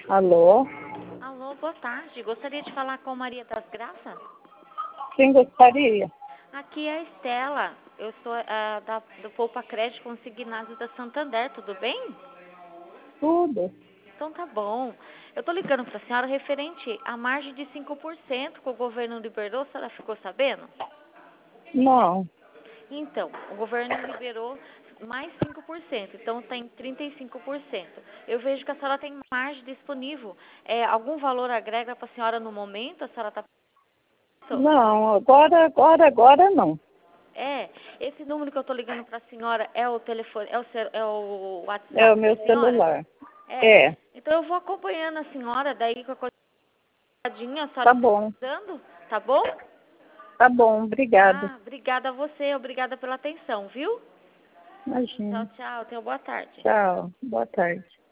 Alô? Alô, boa tarde. Gostaria de falar com Maria das Graças? Quem gostaria? Aqui é a Estela. Eu sou do Poupa Crédito Consignado da Santander, tudo bem? Tudo. Então tá bom. Eu tô ligando para a senhora referente à margem de 5% que o governo liberou, a senhora ficou sabendo? Não. Então, o governo liberou mais 5%, então tem 35%. Eu vejo que a senhora tem margem disponível. Algum valor agrega para a senhora no momento? A senhora está pensando? Não, agora não. Esse número que eu estou ligando para a senhora é o telefone, é o É o WhatsApp meu da senhora? celular. É, Então eu vou acompanhando a senhora, daí com a coisadinha, a senhora tá bom. precisando, tá bom? Tá bom, obrigada. Obrigada a você, obrigada pela atenção, viu? Tchau, Imagina. tchau, tenha boa tarde. Tchau, boa tarde.